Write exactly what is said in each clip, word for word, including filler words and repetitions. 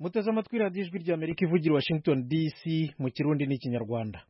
muteze amatwi radiyo ijwi ry'Amerika ivugira Washington D C mu Kirundi n'Ikinyarwanda.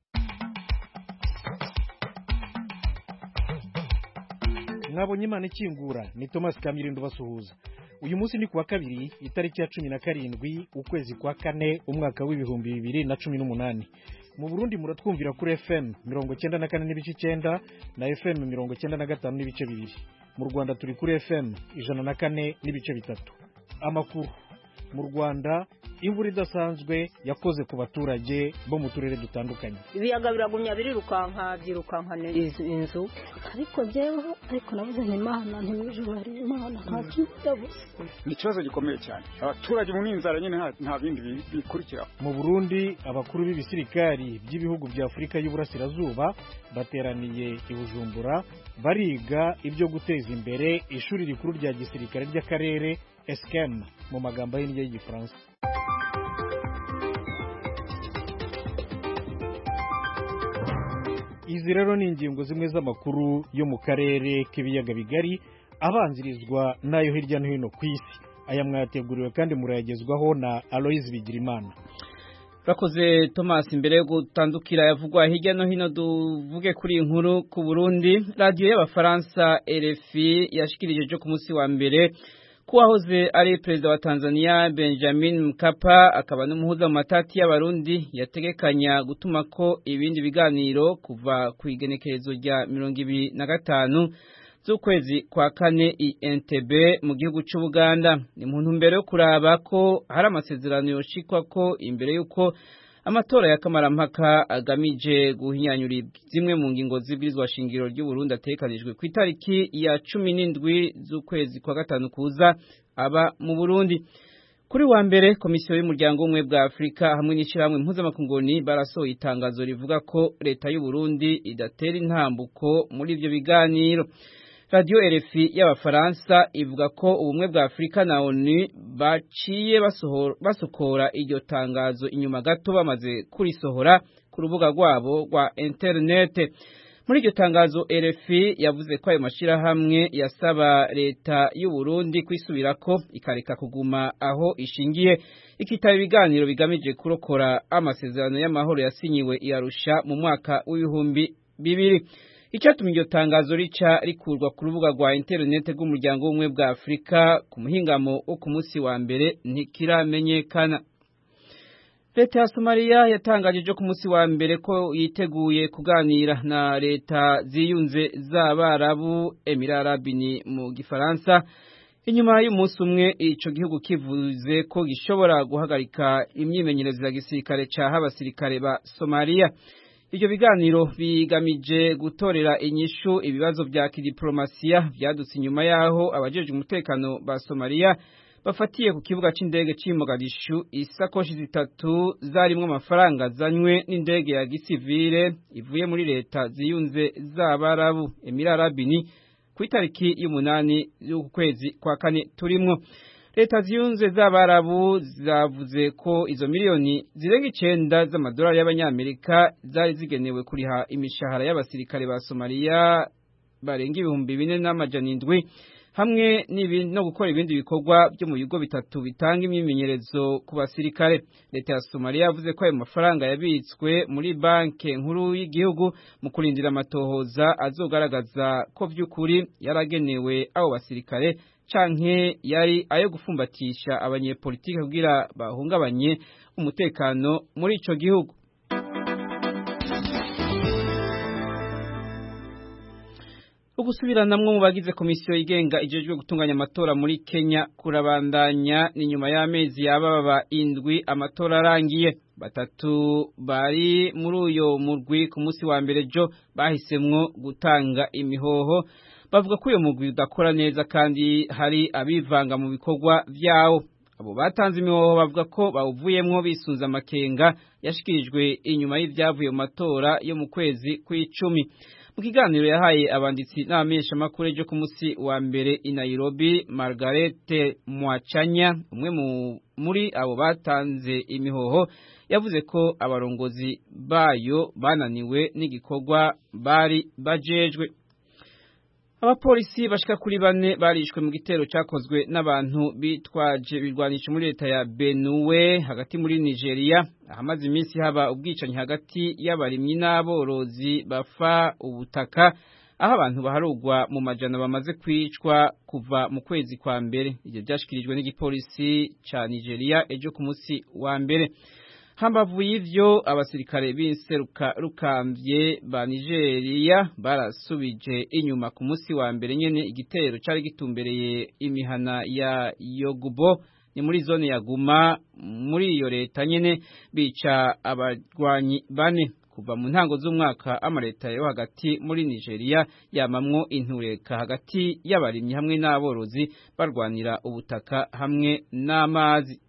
Mwabonye Imana ikingura ni Thomas Kamirindo basuhuza. Uyu munsi ni kuwa kabiri itariki ya cumi na karindwi ukwezi kwa kane umwaka w'ibihumbi bibiri na cumi n'umunani. Mu Burundi muratwumvira kuri F M mirongo cyenda na kane n'ibice cyenda na F M mirongo cyenda na gatanu n'ibice bibiri. Mu Rwanda turi kuri F M ijana na kane n'ibice bitatu. Amakuru mu Rwanda imvura idasanzwe yakoze ku baturage bo mu turere dutandukanye. Ibiyaga biragumya birirukanka byirukankana inzu ariko jewe ariko navuze ni Imana ntimwijuru hari Imana ntakidabuze. Ni ikibazo gikomeye cyane abaturage mu ninzara nyine nta bindi bikurikira. Mu Burundi abakuru b'ibisirikari by'ibihugu bya Afurika y'Uburasirazuba bateraniye i Bujumbura bariga ibyo guteza imbere ishuri rikuru rya gisirikare ry'akarere E S C E M mu magambo y'Igifaransa. Izi rero ni ingingo zimwe z'amakuru yo mu karere k'ibiyaga bigari abanzirizwa nayo hirya no hino ku isi. Aya mwateguriwe kandi murayagezwaho na Aloise Bigirimana. Rakoze Thomas, imbere yo gutandukira yavugwa hirya no hino duvuge kuri inkuru ku Burundi. Radio y'Abafaransa R F I yashikirije jo ku munsi wa mbere kuwahoze ari perezida wa Tanzania Benjamin Mkapa akaba n'umuhuza mu matati y'abarundi yategekanya gutuma ko ibindi biganiro kuva ku igenekerezo rya mirongo ibiri na gatanu z'ukwezi kwa kane i Entebbe mu gihugu cy'u Buganda. Ni mu ntumbero yo kuraba ko hari amasezerano yoshikwa ko imbere yuko amatora ya kamarampaka agamije guhinyanyura zimwe mu ngingo z'ibwirizwa shingiro ry'u Burundi atekanijwe ku itariki ya cumi n'indwi z'ukwezi kwa gatanu kuza aba mu Burundi. Kuri wa mbere komisiyo y'umuryango umwe bwa Afrika hamwe n'ishyirahamwe mpuzamakungu barasohoye itangazo rivuga ko leta y'u Burundi idatera intambuko muri ibyo biganiro. Radio R F I y'Abafaransa ivuga ko ubumwe bwa Afrika na ONU baciye basokora iryo tangazo inyuma gato bamaze kurisohora ku rubuga rwabo rwa internet. Muri iryo tangazo R F I yavuze ko ayo mashirahamwe yasaba leta y'u Burundi kwisubirako ikareka kuguma aho ishingiye ikitaba ibiganiro bigamije kurokora amasezerano y'amahoro yasinyiwe i Arusha mu mwaka w'ibihumbi bibiri. Icyatumye iryo tangazo rica rikurwa ku rubuga rwa internet rw'umuryango w'ubumwe bwa Afrika ku muhingamo wo ku munsi wa mbere ntikiramenyekana. Leta ya Somalia yatangaje ku munsi wa mbere ko yiteguye kuganira na leta ziyunze z'Abarabu Emirati Arabini mu Gifaransa inyuma y'umunsi umwe ico gihugu kivuze ko gishobora guhagarika imyimenyerezo ya gisirikare ca abasirikare ba Somalia. Ibyo biganiro bigamije gutorera inyishu ibibazo bya kidiplomasiya byadutse inyuma yaho abajeje umutekano ba Somalia bafatiye ku kibuga c'indege c'i Mogadishu isakoshi zitatu zarimwe amafaranga zanywe n'indege ya gisivile ivuye muri leta ziyunze z'Abarabu Emirati Arabini ku itariki y'umunani y'ukwezi kwa kane turimwo. Leta ziyunze z'Abarabu zavuze ko izo miliyoni zirenga icenda z'amadolari y'abanyamerika zari zigenewe kuriha imishahara y'abasirikare ba Somalia barenga ibihumbi bine n'amajana indwi hamwe no gukora ibindi bikorwa byo mu bigo bitatu bitanga imyimenyerezo ku basirikare. Leta ya Somalia yavuze ko ayo mafaranga yabitswe muri banke nkuru y'igihugu mu kurindira amatohoza azogaragaza ko vy'ukuri yaragenewe abo basirikare canke yari ayo gufumbatisha abanyepolitike kugira bahungabanye umutekano muri ico gihugu. Ugusubiranamwo mu bagize komisiyo igenga ijejwe gutunganya amatora muri Kenya kurabandanya ni nyuma y'amezi yababa indwi amatora arangiye. Batatu bari muri uyo murwi ku munsi wa mbere jo bahisemwo gutanga imihoho bavuga ko uyo mugwi udakora neza kandi hari abivanga mu bikorwa vyawo. Abo batanze imihoho bavuga ko bawuvuyemwo bisunza amakenga yashikirijwe inyuma y'ivyavuye mu matora yo mu kwezi kw'icumi. Mu kiganiro yahaye abanditsi n'abamenyesha makuru ejo ku munsi wa mbere i Nairobi, Margaret Mwachanya umwe muri abo batanze imihoho yavuze ko abarongozi bayo bananiwe n'igikorwa bari bajejwe. Abapolisi bashika kuri bane barishwe mu gitero cyakozwe n'abantu bitwaje birwanisha muri leta ya Benue hagati muri Nigeria ahamaze iminsi haba ubwicanyi hagati y'abarimyi n'aborozi bafa ubutaka aho abantu baharugwa mu majana bamaze kwicwa kuva mu kwezi kwa mbere. Ibyo byashikirijwe n'igipolisi ca Nigeria ejo ku munsi wa mbere. Hambavu y'ivyo abasirikare b'inseruka rukamvye ba Nigeria barasubije inyuma ku munsi wa mbere nyene igitero cari gitumbereye imihana ya Yogubo ni muri zone ya Guma muri iyo leta nyene bica abarwanyi bane. Kuva mu ntango z'umwaka amareta yo hagati muri Nigeria yamamwo intureka hagati y'abarimyi hamwe n'aborozi barwanira ubutaka hamwe n'amazi.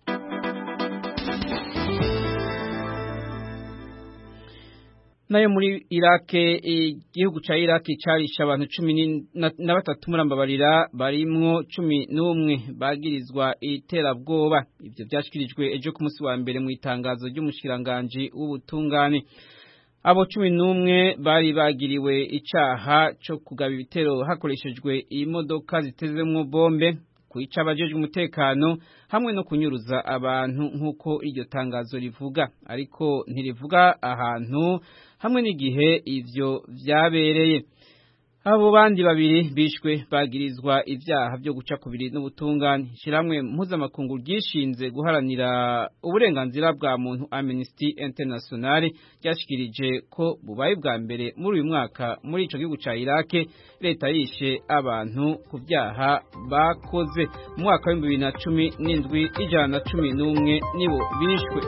Nayo muri Irake igihugu ca Irake carisha abantu cumi na batatu murambabarira barimwo cumi n'umwe bagirizwa iterabwoba. Ivyo byashikirijwe ejo ku munsi wa mbere mu itangazo ry'umushikiranganje w'ubutungane. Abo cumi n'umwe bari bagiriwe icaha co kugaba ibitero hakoreshejwe imodoka zitezemwo bombe, kwica abajejwe umutekano hamwe no kunyuruza abantu nk'uko iryo tangazo rivuga, ariko ntirivuga ahantu hamwe n'igihe ivyo vyabereye. Abo bandi babiri bishwe bagirizwa ivyaha byo guca kubiri n'ubutungane. Shiramwe mpuzamakungu ryishinze guharanira uburenganzira bwa muntu Amnesty International ryashikirije ko bubaye bwa mbere muri uyu mwaka muri ico gihugu ca Irake leta yishe abantu ku vyaha bakoze. Mu mwaka wa bibiri na cumi n'indwi ijana na cumi n'umwe nibo bishwe.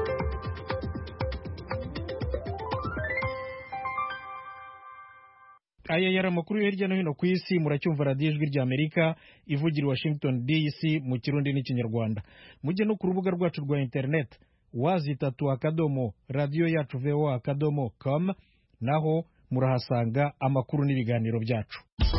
Aya yari amakuru hirya no hino ku isi. Muracyumva radiyo ijwi rya Amerika ivugira Washington D C mu Kirundi n'Ikinyarwanda. Mujye no ku rubuga rwacu rwa internet wazitatu akadomo radio yacu voa akadomo com, naho murahasanga amakuru n'ibiganiro byacu.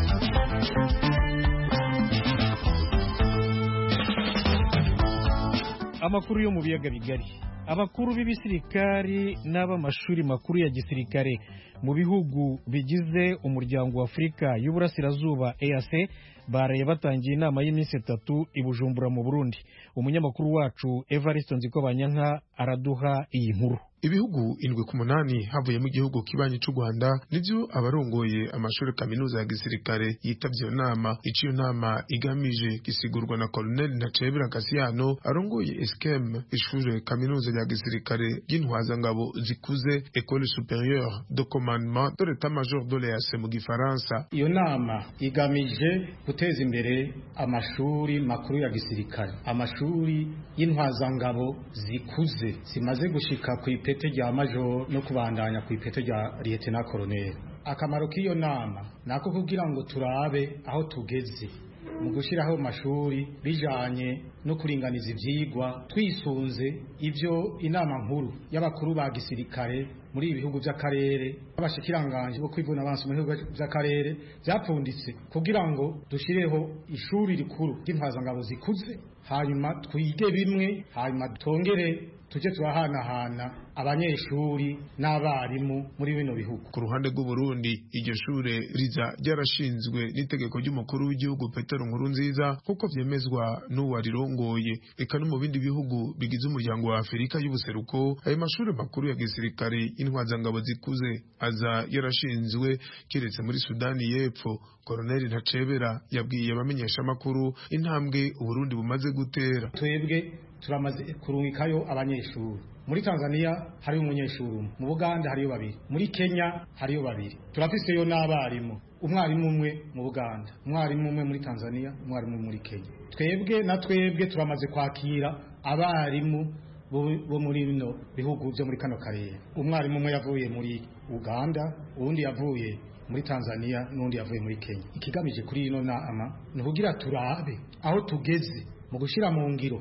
Amakuru yo mu biyaga bigari. Abakuru b'ibisirikari n'ab'amashuri makuru ya gisirikare mu bihugu bigize umuryango wa Afrika y'Uburasirazuba E A C baraye batangiye inama y'iminsi itatu i Bujumbura mu Burundi. Umunyamakuru wacu Evariste Nzikobanyanka araduha iyi nkuru. Ibihugu indwi ku munani havuyemo igihugu kibanyi c'u Rwanda nivyo abarongoye amashuri kaminuza ya gisirikare yitavye nama. Ico nama igamije gisigurwa na Colonel Ntacebera Kasiyano arongoye E S K E M, ishure kaminuza ya gisirikare y'intwaza ngabo zikuze, École supérieure de commandement de l'état-major de l'E A C mu gifaransa. Iyo nama igamije guteza imbere amashuri makuru ya gisirikare, amashuri y'intwaza ngabo zikuze zimaze gushika ku ipete rya major no kubandanya ku ipete rya lieutenant colonel. Akamaro k'iyo nama nako kugira ngo turabe aho tugeze mu gushiraho mashuri bijanye no kuringaniza ivyigwa twisunze ivyo inama nkuru y'abakuru ba gisirikare muri ibihugu by'akarere abashikiranganje bo kwivuna abansi mu bihugu by'akarere byapfunditse kugira ngo dushireho ishuri rikuru ry'intwaza ngabo zikuze, hanyuma twige bimwe, hanyuma tongere tuje turahanahana abanyeshuri n'abarimu muri bino bihugu. Ku ruhande rw'u Burundi iryo shure riza ryarashinzwe n'itegeko ry'umukuru w'igihugu Petero Nkurunziza kuko vyemezwa n'uwarirongoye. Eka no mu bindi bihugu bigize umuryango wa Afrika y'ubuseruko ayo mashuri makuru ya gisirikare intwaza ngabo zikuze aza yarashinzwe, kiretse muri Sudani y'Epfo. Colonel Ntacebera yabwiye abamenyesha makuru intambwe u Burundi bumaze gutera. Twebwe turamaze kurungikayo abanyeshuri. Muri Tanzania hari umunyeshuri umwe, mu Buganda hariyo babiri, muri Kenya hariyo babiri. Turafiseyo n'abarimu, umwarimu umwe mu Buganda, umwarimu umwe muri Tanzania, umwarimu muri Kenya. Twebwe na twebwe turamaze kwakira abarimu bo muri bino bihugu byo muri kano karere. Umwarimu umwe yavuye muri Uganda, uwundi yavuye muri Tanzania, n'undi yavuye muri Kenya. Ikigamije kuri ino nama ni kugira turabe aho tugeze mu gushira mu ngiro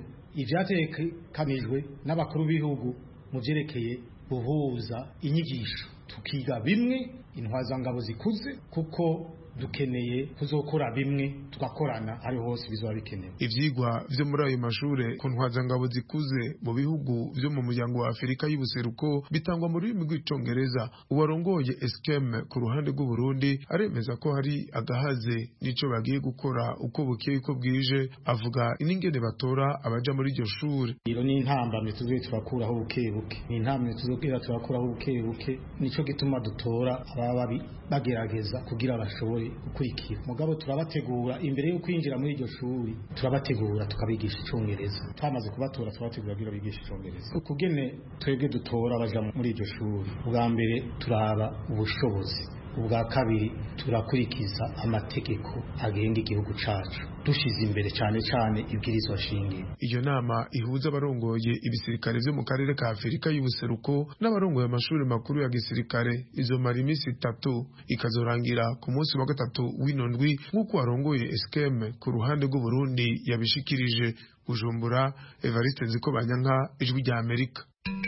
ivyatekanijwe n'abakuru b'ibihugu mu vyerekeye guhuza inyigisho, tukiga bimwe intwaza ngabo zikuze kuko dukeneye kuzokora bimwe tugakorana ari hose bizoba bikenewe. Ivyigwa vyo muri ayo mashure ku ntwazangabo zikuze mu bihugu vyo mu muryango wa Afurika y'ubuseruko bitangwa mu rurimi rw'icongereza. Uwarongoye Eskem ku ruhande rw'u Burundi aremeza ko hari agahaze nico bagiye gukora uko bukeye uko bwije, avuga iningene batora abaja muri iryo shure. Iro ni intambamye tuzoye turakuraho buke buke, ni intambamye tuzobwira turakuraho buke buke, nico gituma dutora ababa bagerageza kugira bashobore gukurikira. Mugabo turabategura imbere yo kwinjira muri iryo shuri, turabategura tukabigisha icongereza. Twamaze kubatora turabategura kugira bigisha icongereza. Ukugene twebwe dutora abaja muri iryo shuri, ubwa mbere turaba ubushobozi, ubwa kabiri turakurikiza amategeko agenga igihugu cacu dushize imbere cyane cyane ibwirizwa shingiro. Iyo nama ihuza abarongoye ibisirikare vyo mu karere ka Afurika y'ubuseruko n'abarongoye amashuri makuru ya gisirikare izomara iminsi itatu, ikazorangira ku munsi wa gatatu w'inondwi nk'uko arongoye Eskem ku ruhande rw'u Burundi yabishikirije. Bujumbura, Evariste Nzikobanyanka, Ijwi rya Amerika.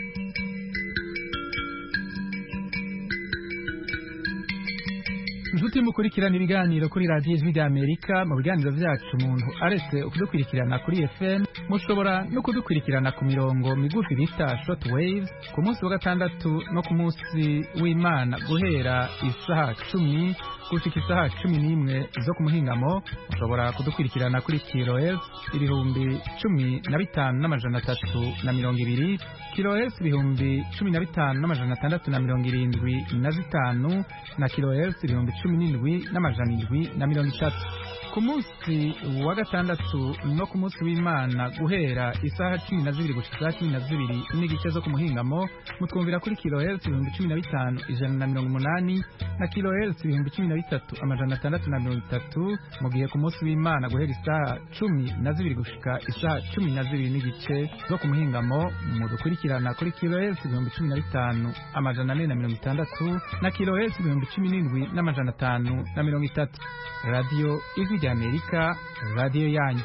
Njuti mukurikirana ibiganiro kuri radio Ijwi rya Amerika. Mu biganiro vyacu umuntu aretse ukudukurikirana kuri F M, mushobora no kudukurikirana ku mirongo migufi bita short waves ku munsi wa gatandatu no ku munsi w'Imana guhera isaha cumi gushika isaha cumi n'imwe zo ku muhingamo. Mushobora kudukurikirana kuri kilohertz ibihumbi cumi na bitanu n'amajana atatu na mirongo ibiri, kilohertz ibihumbi cumi na bitanu n'amajana atandatu na mirongo irindwi na zitanu, na kilohertz ibihumbi cumi n'indwi n'amajana indwi na mirongo itatu. Ku munsi wa gatandatu no ku munsi w'Imana guhera isaha cumi na zibiri gushika isaha cumi na zibiri n'igice zo ku muhingamo, mutwumvira kuri kilohertz ibihumbi cumi na bitanu ijana na mirongo umunani na kilohertz ibihumbi cumi na bitatu amajana atandatu na mirongo itatu. Mu gihe ku munsi w'Imana guhera isaha cumi na zibiri gushika isaha cumi na zibiri n'igice zo ku muhingamo, mudukurikirana kuri kilohertz ibihumbi cumi na bitanu amajana ane na mirongo itandatu na kilohertz ibihumbi cumi n'indwi n'amajana atanu na mirongo itatu. Radio Ijwi rya Amerika, radio yanyu.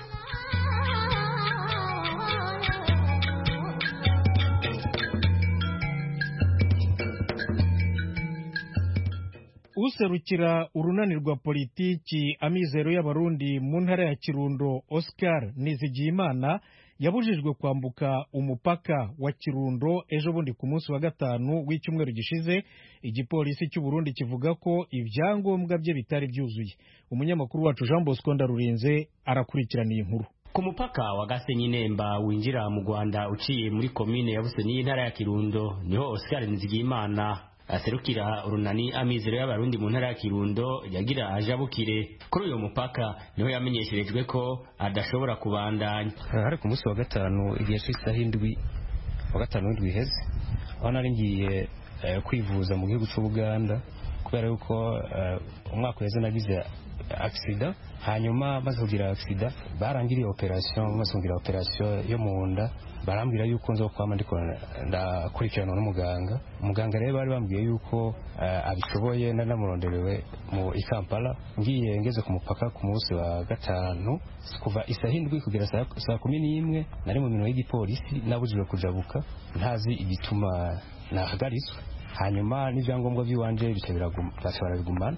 Userukira urunani rwa politiki Amizero y'Abarundi mu ntara ya Kirundo, Oscar Nizigiyimana, yabujijwe kwambuka umupaka wa Kirundo ejo bundi ku munsi wa gatanu w'icyumweru gishize. Igipolisi cy'u Burundi kivuga ko ibyangombwa bye bitari byuzuye. Umunyamakuru wacu Jean Bosco Ndarurinze arakurikirana iyi nkuru. Ku mupaka wa Gasenyi Nemba winjira mu Rwanda uciye muri komine ya Busenyi y'intara ya Kirundo, niho Oscar Nizigiyimana aserukira urunani Amizero y'Abarundi mu ntara ya Kirundo yagira ajabukire. Kuri uyu mupaka niho yamenyesherejwe ko adashobora kubandanya. Hari ku munsi wa gatanu igihe cy'isaha indwi wa gatanu w'indwi heze, aho nari ngiye uh, kwivuza mu gihugu cy'u Buganda kubera yuko uh, umwaka weze nagize accident. Hanyuma maze kugira accident barangiriye operation, maze kugira operation yo mu nda, barambwira yuko nzo kwama ndiko ndakurikirana n'umuganga. Umuganga rero bari bambwiye yuko uh, abishoboye nanamuronderewe mu Kampala. Ngiye ngeze ku mupaka ku munsi wa gatanu kuva isaha indwi kugera saa kumi n'imwe nari mu minwe y'igipolisi, nabujijwe kujabuka ntazi igituma nahagaritswe. Hanyuma n'ivyangombwa by'iwanje bitabira bigumana.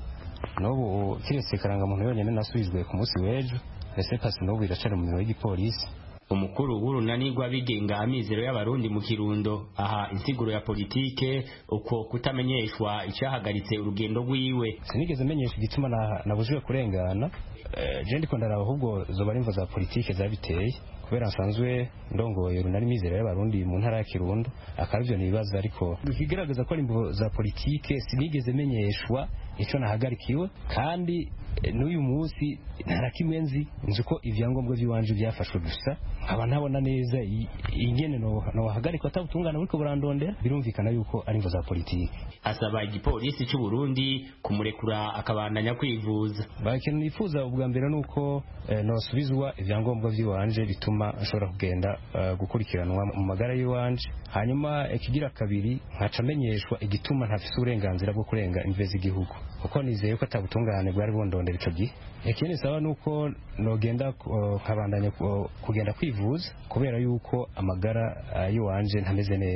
Nobu kiretse karanga muntu yonyene nasubizwe ku munsi w'ejo, ese pasi nobu iracari mu minwe y'igipolisi. Umukuru w'urunani rw'abigenga Amizero y'Abarundi mu Kirundo aha insiguro ya politike uko kutamenyeshwa icyahagaritse urugendo rwiwe. Sinigeze menyesha igituma nabujijwe kurengana. Je ndiko ndaraba ahubwo zoba ari imvo za politike zabiteye, kubera nsanzwe ndongoye urunani Amizero y'Abarundi mu ntara ya Kirundo. Akarivyo nibaza, ariko bikigaragaza ko ari imvo za politike sinigeze menyeshwa ico nahagarikiwe, kandi n'uyu munsi ntarakimwe nzi nzi ko ivyangombwa by'iwanje byafashwe gusa. Aba ntabona neza ingene no no hagarikwa atabutungana buriko burandondera, birumvikana yuko ari imvo za politike. Asaba igipolisi cy'u Burundi kumurekura akabandanya kwivuza. Bakintu nifuza ubwa mbere nuko eh, no subizwa ivyangombwa by'iwanje bituma ashobora kugenda uh, gukurikiranwa mu magara y'iwanje. Hanyuma ikigira kabiri nkacamenyeshwa igituma ntafise uburenganzira bwo kurenga imvezi igihugu, kuko nizeye ko atabutungane bwari bondondera ico gihe. Ikindi saba nuko nogenda nkabandanya uh, kugenda kwivuza kubera yuko amagara uh, y'iwanje ntameze neza.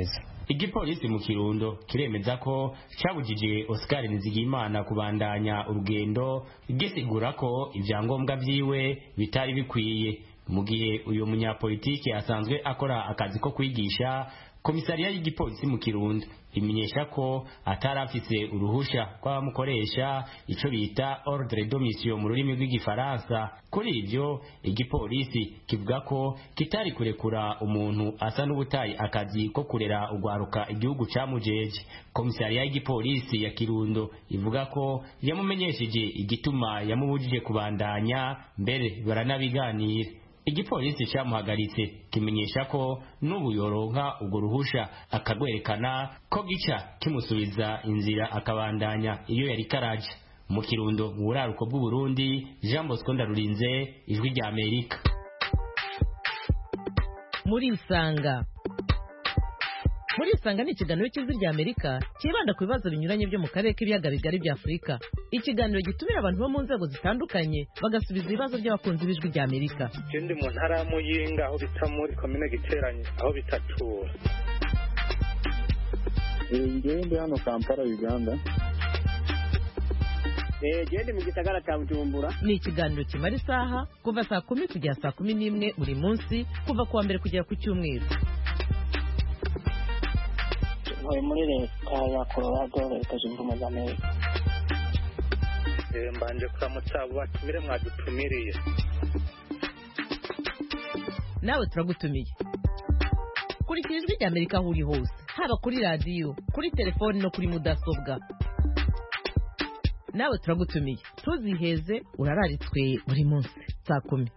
igipolisi mu Kirundo kiremeza ko cabujije Oscar Nizigimana kubandanya urugendo gisigura ko ivyangombwa vyiwe bitari bikwiye. Mu gihe uyu munyapolitiki asanzwe akora akazi ko kwigisha, komisariya y'igipolisi mu Kirundo imenyesha ko atarafise uruhusha kw'abamukoresha ico bita ordre de mission mu rurimi rw'igifaransa. Kuri ivyo igipolisi kivuga ko kitari kurekura umuntu asa n'ubutayi akazi ko kurera ugwaruka igihugu camujeje. Komisariya y'igipolisi ya Kirundo ivuga ko yamumenyesheje igituma yamubujije kubandanya, mbere baranabiganira. Igipolisi cyamuhagaritse kimenyesha ko n'ubu yoronka ubwo ruhusha akagwerekana ko gica kimusubiza inzira akabandanya iyo yari karaja. Mu Kirundo mu buraruko bw'u Burundi, Jean Bosco Ndarurinze, Ijwi rya Amerika. Muri Isanga Muri Isanga ni ikiganiro cy'Ijwi rya Amerika kibanda ku bibazo binyuranye byo mu karere k'ibiyaga bigari bya Afurika. Ikiganiro gitumira abantu bo mu nzego zitandukanye bagasubiza ibibazo by'abakunzi b'Ijwi rya Amerika. Ndi mu ntara ya Muyinga aho bita muri komine Giteranye aho bitatura. Ngiye ndi hano Kampala, Uganda. Eh, gende mu gisagara cya Bujumbura. Ni ikiganiro kimara isaha kuva saa kumi kugera saa kumi n'imwe buri munsi kuva kuwa mbere kugera ku cyumweru. Muri leta ya Colorado, leta zunze ubumwe za Amerika. Mbanje kuramutsa abo batumire mwadutumiriye. Nawe turagutumiye. Kurikira Ijwi rya Amerika aho uri hose, haba kuri radiyo, kuri telefoni no kuri mudasobwa. Nawe turagutumiye, tuziheze urararitswe buri munsi saa kumi.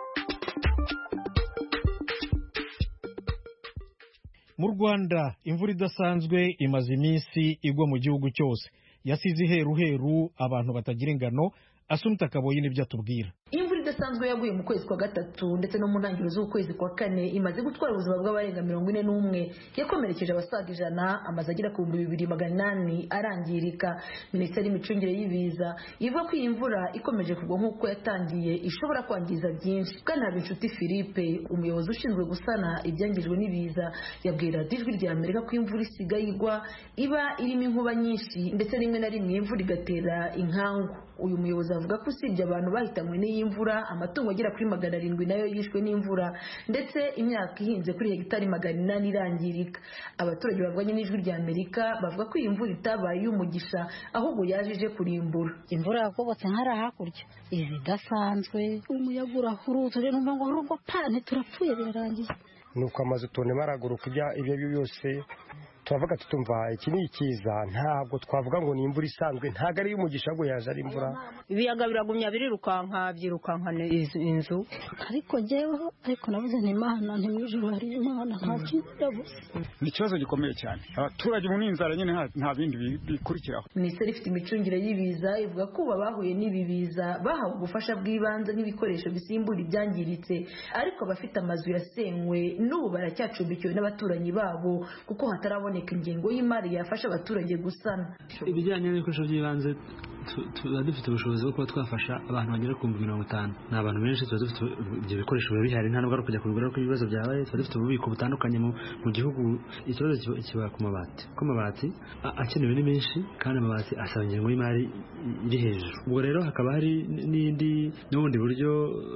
Mu Rwanda imvura idasanzwe imaze iminsi igwa mu gihugu cyose, yasize iheruheru abantu batagira ingano. Asumta Kaboyi nibyo atubwira. Imvura idasanzwe yaguye mu kwezi kwa gatatu ndetse no mu ntangiriro z'ukwezi kwa kane imaze gutwara ubuzima bw'abarenga mirongo ine n'umwe, yakomerekeje abasaga ijana, amaze agera ku bihumbi bibiri magana inani arangirika. Minisiteri y'imicungire y'ibiza ivuga ko iyi mvura ikomeje kugwa nk'uko yatangiye ishobora kwangiza byinshi. Bwana Binshuti Philippe, umuyobozi ushinzwe gusana ibyangijwe n'ibiza, yabwira Ijwi rya Amerika ko imvura isigaye igwa iba irimo inkuba nyinshi ndetse rimwe na rimwe imvura igatera inkangu. Uyu muyobozi avuga ko usibye abantu bahitanywe n'iyi mvura, amatungo agera kuri magana arindwi nayo yishwe n'imvura ndetse imyaka ihinze kuri hegitari magana inani irangirika. Abaturage bavuganye n'Ijwi rya Amerika bavuga ko iyi mvura itabaye iy'umugisha ahubwo yaje ije kurimbura. Imvura yakobotse nk'ara hakurya izidasanzwe, umuyaga urahurutse rero numva ngo urugo pane turapfuye birarangiye. Nuko amazu tone maraguruka ibyo ibyo byose turavuga tutumva iki ni ikiza, ntabwo twavuga ngo ni imvura isanzwe, ntago ari umugisha ngo yaje ari imvura. Ibiyaga biragumya birirukanka byirukankana inzu, ariko jewe ariko navuze ni Imana, nti mwijuru hari Imana, nta kintu yabuze. Ni ikibazo gikomeye cyane, abaturage mu ninzara nyine nta bindi bikurikiraho. Minisiteri ifite imicungire y'ibiza ivuga ko bahuye n'ibi biza bahawe ubufasha bw'ibanze n'ibikoresho bisimbura ibyangiritse, ariko abafite amazu yasenywe n'ubu baracyacumbikiwe n'abaturanyi babo kuko hatarabona ingengo y'imari yafasha abaturage gusana. Ibijyanye n'ibikoresho by'ibanze tuba dufite ubushobozi bwo kuba twafasha abantu bagera ku mirongo itanu. Ni abantu benshi, tuba dufite ibyo bikoresho biba bihari, nta nubwo ari kujya kubigura ko ibibazo byabaye. Tuba dufite ububiko butandukanye mu gihugu. Ikibazo kiba ku mabati, ko amabati akenewe ni menshi kandi amabati asaba ingengo y'imari iri hejuru. Ubwo rero hakaba hari n'indi n'ubundi buryo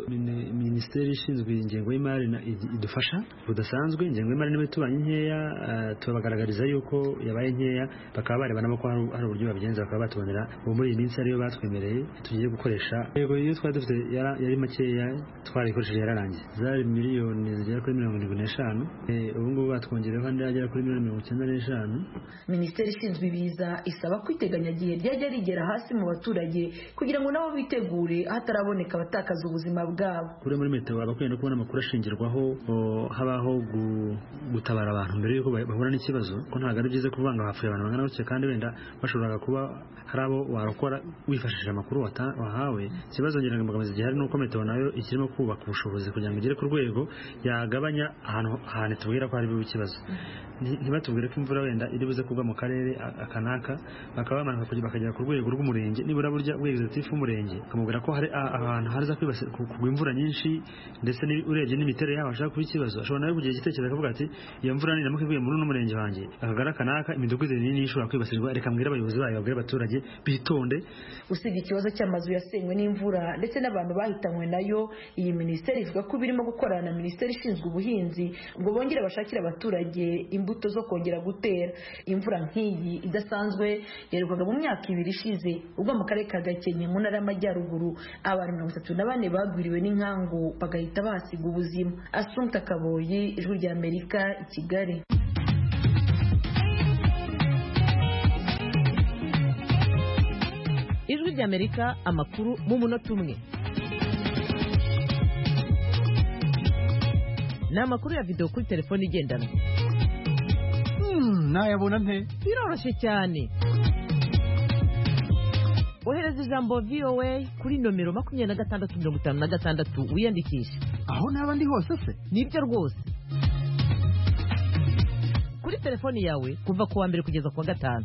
minisiteri ishinzwe ingengo y'imari idufasha budasanzwe. Ingengo y'imari niba itubanye nkeya, tubagaragariza yuko yabaye nkeya, bakaba barebana ko hari uburyo babigenza, bakaba batubonera ubu muri iyi minsi ariyo batwemereye tugiye gukoresha. Yego, iyo twari dufite yari makeya twarikoresheje yararangiye, zari miliyoni zigera kuri mirongo irindwi n'eshanu, ubu ngubu batwongereho andi agera kuri miliyoni mirongo icyenda n'eshanu. Minisiteri ishinzwe ibiza isaba ko iteganyagihe ryajya rigera hasi mu baturage kugira ngo nabo bitegure hataraboneka abatakaza ubuzima bwabo. Kuri muri meteo abakwiye no kubona amakuru ashingirwaho habaho gutabara abantu mbere yuko bahura n'ikibazo, ko ntabwo ari byiza kuvuga ngo hapfuye abantu bangana gutya kandi wenda bashoboraga kuba hari abo warokora gukora wifashishije amakuru wahawe. Ikibazo ngira ngo imbogamizi gihari nuko meteo nayo ikirimo kubaka ubushobozi kugira ngo igere ku rwego yagabanya ahantu ahantu tubwira ko hari ikibazo. Ntibatubwire ko imvura wenda iri buze kugwa mu karere akanaka bakaba bamanuka kujya bakagera ku rwego rw'umurenge, nibura burya w'executive w'umurenge akamubwira ko hari ahantu haza kwibasira kugwa imvura nyinshi, ndetse urebye n'imiterere yaho ashaka kuba ikibazo. Ashobora nawe kugira igitekerezo akavuga ati iyo mvura niramuka iguye muri uno murenge wanjye akagara kanaka imidugudu minini ishobora kwibasirwa, reka mbwire abayobozi bayo babwire abaturage bitonde. Usibye ikibazo cy'amazu yasenywe n'imvura ndetse n'abantu bahitanywe nayo, iyi minisiteri ivuga ko birimo gukorana na minisiteri ishinzwe ubuhinzi ngo bongere bashakire abaturage imbuto zo kongera gutera. Imvura nk'iyi idasanzwe yerekwaga mu myaka ibiri ishize ubwo mu karere ka Gakenke mu ntara y'Amajyaruguru abantu mirongo itatu na bane bagwiriwe n'inkangu bagahita bahasiga ubuzima. Assumpta Kaboyi, Ijwi rya Amerika, i Kigali. Ijwi rya Amerika, amakuru mu munota umwe. Ni amakuru ya video kuri telefone igendanwa. Hmm, nayabona nte? Biroroshye cyane. Ohereza ijambo V O A kuri nomero makumyabiri na gatandatu mirongo itanu na gatandatu wiyandikisha. Aho naba ndi hose se? Nibyo rwose. Kuri telefoni yawe kuva ku wa mbere kugeza ku wa gatanu.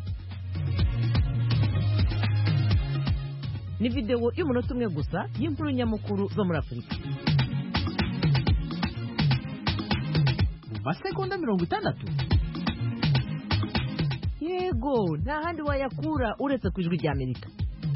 Ni video y'umunota umwe gusa y'inkuru nyamukuru zo muri Afurika. Mu masegonda mirongo itandatu. Yego, nta handi wayakura uretse ku Ijwi rya Amerika.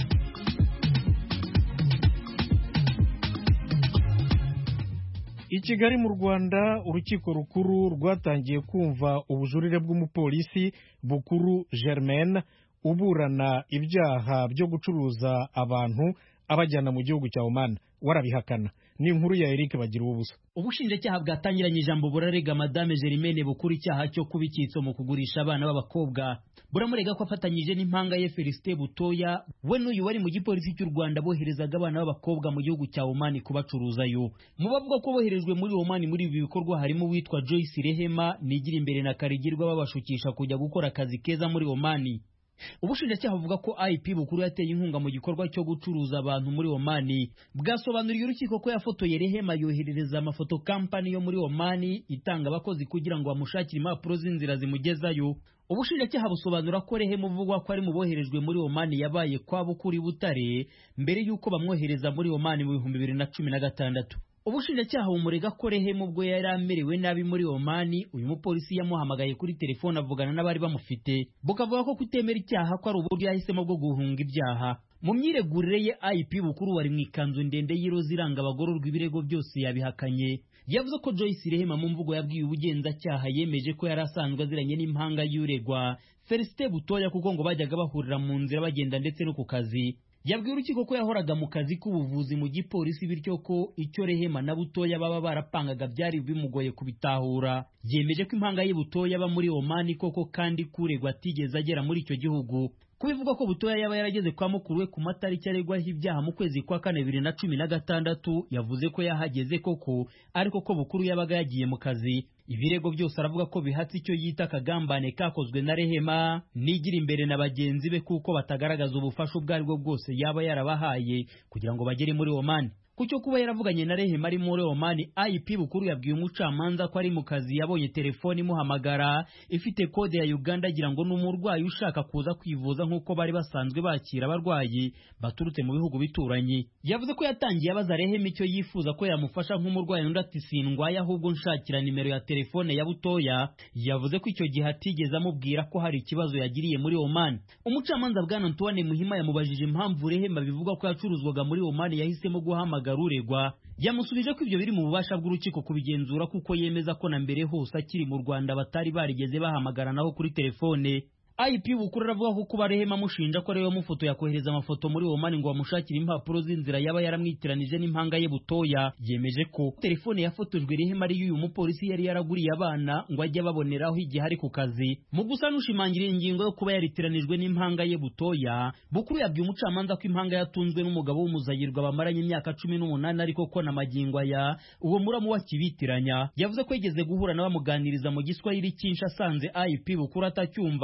I Kigali mu Rwanda, urukiko rukuru rwatangiye kumva ubujurire bw'umupolisi bukuru Germaine uburana ibyaha byo gucuruza abantu abajyana mu gihugu cya Oman. Warabihakana. Ni inkuru ya Eric Bagira ubusa. Ubushinjacyaha bwatangiranye ijambo burarega Madame Germaine bukuru icyaha cyo kubikitso mu kugurisha abana b'abakobwa. Buramurega ko afatanyije n'impanga ye Felicite Butoya we n'uyu wari mu gipolisi cy'u Rwanda boherezaga abana b'abakobwa mu gihugu cya Oman kubacuruzayo. Mu bavuga ko boherejwe muri Oman muri ibi bikorwa harimo witwa Joyce Rehema, Nigira imbere na Karigirwa babashukisha kujya gukora akazi keza muri Oman. Ubushinjacyaha buvuga ko I P bukuru yateye inkunga mu gikorwa cyo gucuruza abantu muri Oman. Bwasobanuriye urukiko ko yafotoye Rehema yoherereza amafoto company yo muri Oman itanga abakozi kugira ngo bamushakire impapuro z'inzira zimugezayo. Ubushinjacyaha busobanura ko Rehema uvugwa ko ari mu boherejwe muri Oman yabaye kwa Bukuri Butare mbere y'uko bamwohereza muri Oman mu bihumbi bibiri na cumi na gatandatu. Ubushinjacyaha bumurega ko Rehema ubwo yari amerewe nabi muri Oman, uyu mupolisi yamuhamagaye kuri telefone avugana n'abari bamufite. Bukavuga ko kutemera icyaha ko ari uburyo yahisemo bwo guhunga ibyaha. Mu myiregurire ye I P bukuru wari mu ikanzu ndende y'iroza iranga abagororwa ibirego byose yabihakanye. Yavuze ko Joyce Rehema mu mvugo yabwiye ubugenzacyaha yemeje ko yari asanzwe aziranye n'impanga y'uregwa Felicite Butoya kuko ngo bajyaga bahurira mu nzira bagenda ndetse no ku kazi. Yabwiye urukiko ko yahoraga mu kazi k'ubuvuzi mu gipolisi bityo ko icyo Rehema na Butoya baba barapangaga byari bimugoye kubitahura. Yemeje ko impanga ye Butoya aba muri Oman koko kandi kuregwa atigeze agera muri icyo gihugu. Kubivuga ko Butoya yaba yarageze kwa mukuru we ku matariki aregwaho ibyaha mu kwezi kwa kane bibiri na cumi na gatandatu, yavuze ko yahageze koko ariko ko Bukuru yabaga yagiye mu kazi. Ibirego byose aravuga ko bihatse icyo yita akagambane kakozwe na Rehema Nigira imbere na bagenzi be kuko batagaragaza ubufasha ubwo aribwo bwose yaba yarabahaye kugira ngo bagere muri Oman. Kucyo kuba yaravuganye na Rehema ari muri Oman, I P bukuru yabwiye umucamanza ko ari mu kazi yabonye telefoni imuhamagara ifite kode ya Uganda agira ngo n'umurwayi ushaka kuza kwivuza nk'uko bari basanzwe bakira abarwayi baturutse mu bihugu bituranye. Yavuze ko yatangiye abaza Rehema icyo yifuza ko yamufasha nk'umurwayi undi ati sindwaye ahubwo nshakira nimero ya telefone ya Butoya. Yavuze ko icyo gihe atigeze amubwira ko hari ikibazo yagiriye muri Oman. Umucamanza Bwana Antoine Muhima yamubajije impamvu Rehema bivuga ko yacuruzwaga muri Oman yahisemo guhamagara uregwa. Yamusubije ko ibyo biri mu bubasha bw'urukiko kubigenzura kuko yemeza ko na mbere hose akiri mu Rwanda batari barigeze bahamagaranaho kuri telefone. I P bukuru aravuga ko kuba Rehema amushinja ko ariwe mufoto yakohereza amafoto muri Oman ngo bamushakire impapuro z'inzira yaba yaramwitiranije n'impanga ye Butoya. Yemeje ko telefone yafotojwe Rehema ari y'uyu mupolisi yari yaraguriye abana ngo ajye baboneraho igihe ari ku kazi. Mu gusa nushimangira ingingo yo kuba yaritiranijwe n'impanga ye Butoya, Bukuru yabwiye umucamanza ko impanga yatunzwe n'umugabo w'umuzayirwa bamaranye imyaka cumi n'umunani ariko ko na magingo aya uwo muramu wakibitiranya. Yavuze ko yigeze guhura na bamuganiriza mu Giswahili cyinshi asanze I P Bukuru atacyumva abona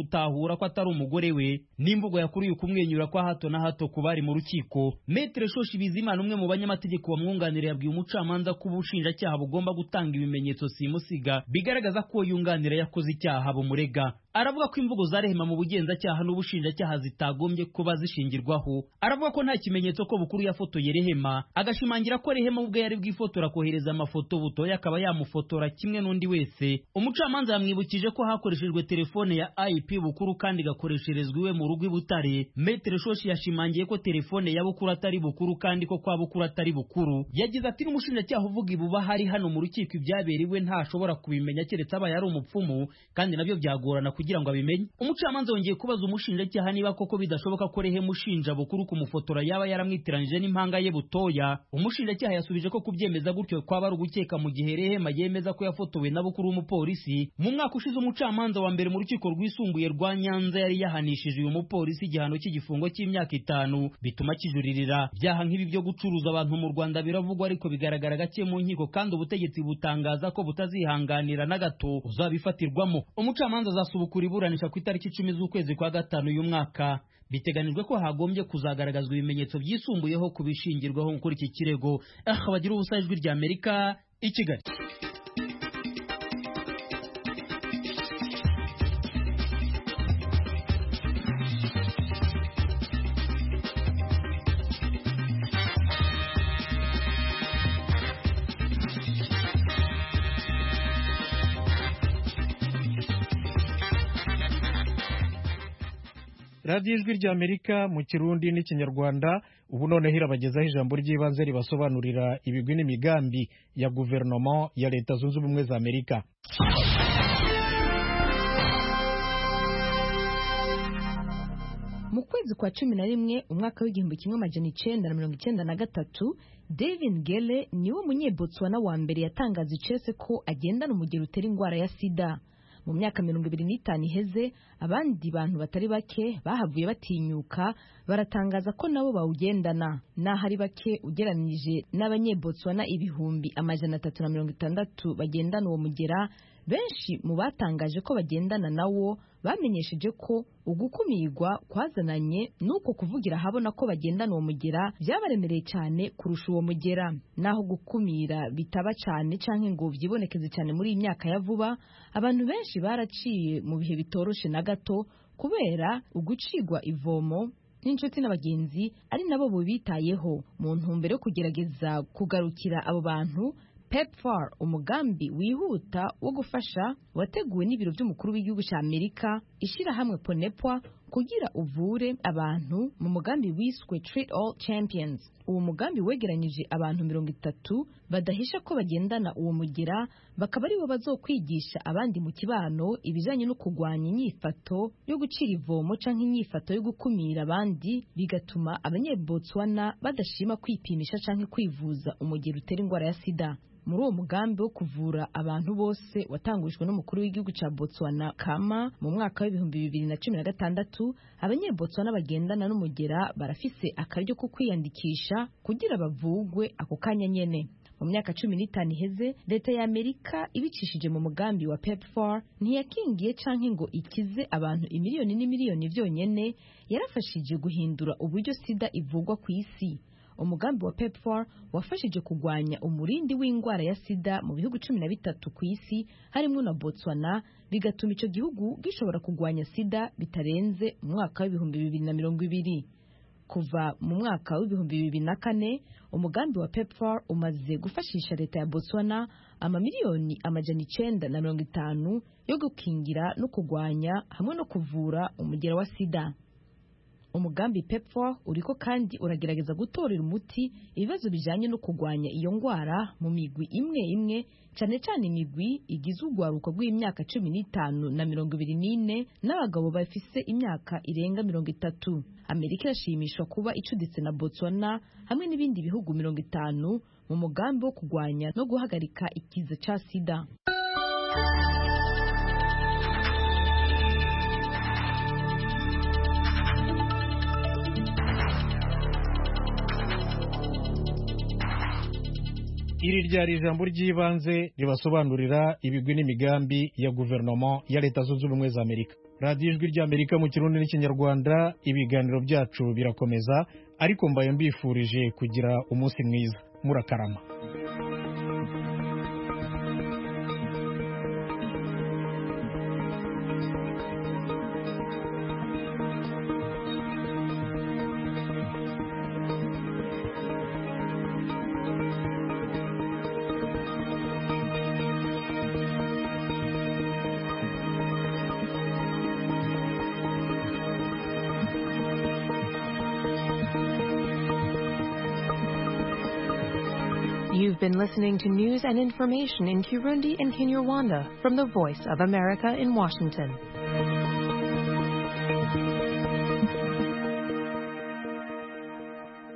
gutahura ko atari umugore we n'imvugo yakuruye kumwenyura kwa hato na hato ku bari mu rukiko. Maître Shoshi Bizimana umwe mu banyamategeko bamwunganira yabwiye umucamanza ko ubushinjacyaha bugomba gutanga ibimenyetso simusiga bigaragaza ko yunganira yakoze icyaha bumurega. Aravuga ko imvugo za Rehema mu bugenzacyaha n'ubushinjacyaha zitagombye kuba zishingirwaho. Aravuga ko nta kimenyetso ko Bukuru yafotoye Rehema, agashimangira ko Rehema ubwe yari bwifotora kohereza amafoto Butoya akaba yamufotora kimwe n'undi wese. Umucamanza yamwibukije ko hakoreshejwe telefone ya I P Bukuru kandi gakoresherezwa iwe mu rugo i Butare. Maître Shoshi yashimangiye ko telefone ya Bukuru atari Bukuru kandi ko kwa Bukuru atari Bukuru. Yagize ati n'umushinjacyaha uvuga ibuba hari hano mu rukiko ibyaberewe ntashobora kubimenya keretse aba yari umupfumu kandi nabyo byagorana kugira ngo abimenye. Umucamanza wongeye kubaza umushinjacyaha niba koko bidashoboka ko Rehema ushinja Bukuru kumufotora yaba yaramwitiranije n'impanga ye Butoya. Umushinjacyaha yasubije ko kubyemeza gutyo kwaba ari ugukeka mu gihe Rehema yemeza ko yafotowe na Bukuru w'umupolisi. Mu mwaka ushize umucamanza wa mbere mu rukiko rwisumbuye rwa Nyanza yari yahanishije uyu mupolisi igihano cy'igifungo cy'imyaka itanu bituma kijuririra. Byaha nk'ibi byo gucuruza abantu mu Rwanda biravugwa ariko bigaragara gake mu nkiko kandi ubutegetsi butangaza ko butazihanganira na gato uzabifatirwamo. Umucamanza azasubukura iburanisha ku itariki icumi z'ukwezi kwa gatanu uyu mwaka. Biteganijwe ko hagombye kuzagaragazwa ibimenyetso byisumbuyeho kubishingirwaho kuri iki kirego. Ah, bagira ubusa ijwi rya Amerika i Kigali. radiyo ijwi rya Amerika mu Kirundi n'Ikinyarwanda. Ubu noneho irabagezaho ijambo ry'ibanze ribasobanurira ibigwi n'imigambi ya guverinoma ya Leta Zunze Ubumwe za Amerika. Mu kwezi kwa cumi na rimwe umwaka w'igihumbi kimwe amajana icenda na mirongo icenda na gatatu, David Gele niwe munyebotswana wa mbere yatangaza icese ko agendana umugero utera indwara ya sida. Mu myaka mirongo ibiri n'itanu iheze, abandi bantu batari bake bahavuye batinyuka baratangaza ko nabo bawugendana. Naho ari bake ugeranije n'abanyebotswana ibihumbi amajana atatu na mirongo itandatu bagendana uwo mugera, benshi mu batangaje ko bagendana nawo bamenyesheje ko ugukumirwa kwazananye nuko kuvugira habona ko bagendana uwo mugera byabaremereye cyane kurusha uwo mugera. Naho gukumira bitaba cyane canke ngo vyibonekeze cyane muri iyi myaka ya vuba, abantu benshi baraciye mu bihe bitoroshe na gato kubera ugucigwa ivomo n'inshuti n'abagenzi ari nabo bubitayeho. Mu ntumbero yo kugerageza kugarukira abo bantu, PEPFAR, umugambi wihuta wo gufasha wateguwe n'ibiro by'umukuru w'igihugu cya Amerika, ishirahamwe Ponepwa kugira uvure abantu mu mugambi wiswe Treat All Champions. Uwo mugambi wegeranyije abantu mirongo itatu badahisha ko bagendana uwo mugera, bakaba aribo bazokwigisha abandi mu kibano ibijanye no kugwanya inyifato yo gucira ivomo canke inyifato yo gukumira abandi, bigatuma abanyebotswana badashima kwipimisha canke kwivuza umugero utera indwara ya sida. Muri uwo mugambi wo kuvura abantu bose watangujwe n'umukuru w'igihugu cya Botswana Kama mu mwaka w'ibihumbi bibiri na cumi na gatandatu, abanyebotswana bagendana n'umugera barafise akaryo ko kwiyandikisha kugira bavugwe ako kanya nyene. Mu myaka cumi n'itanu iheze, leta ya Amerika ibicishije mu mugambi wa PEPFAR ntiyakingiye canke ngo ikize abantu imiliyoni n'imiliyoni vyonyene, yarafashije guhindura uburyo sida ivugwa ku isi. Umugambi wa PEPFAR wafashije kugwanya umurindi w'indwara ya sida mu bihugu cumi na bitatu ku isi harimo na Botswana, bigatuma ico gihugu gishobora kugwanya sida bitarenze mu mwaka w'ibihumbi bibiri na mirongo ibiri. Kuva mu mwaka w'ibihumbi bibiri na kane, umugambi wa PEPFAR umaze gufashisha leta ya Botswana amamiliyoni amajana icenda na mirongo itanu yo gukingira no kugwanya hamwe no kuvura umugera wa sida. Umugambi PEPFAR uriko kandi uragerageza gutorera umuti ibibazo bijanye no kugwanya iyo ngwara mu migwi imwe imwe, cyane cyane imigwi igize urwaruko rw'imyaka cumi n'itanu na mirongo ibiri n'ine n'abagabo bafise imyaka irenga mirongo itatu. Amerika irashimishwa kuba icuditse na Botswana hamwe n'ibindi bihugu mirongo itanu mu mugambi wo kugwanya no guhagarika ikiza ca sida. Iri ryari ijambo ry'ibanze ribasobanurira ibigwi n'imigambi ya guverinoma ya Leta Zunze Ubumwe za Amerika. radiyo ijwi ry'amerika mu kirundi n'ikinyarwanda. Ibiganiro byacu birakomeza, ariko mbaye mbifurije kugira umunsi mwiza. Murakarama. You've been listening to news and information in Kirundi and Kinyarwanda from the Voice of America in Washington.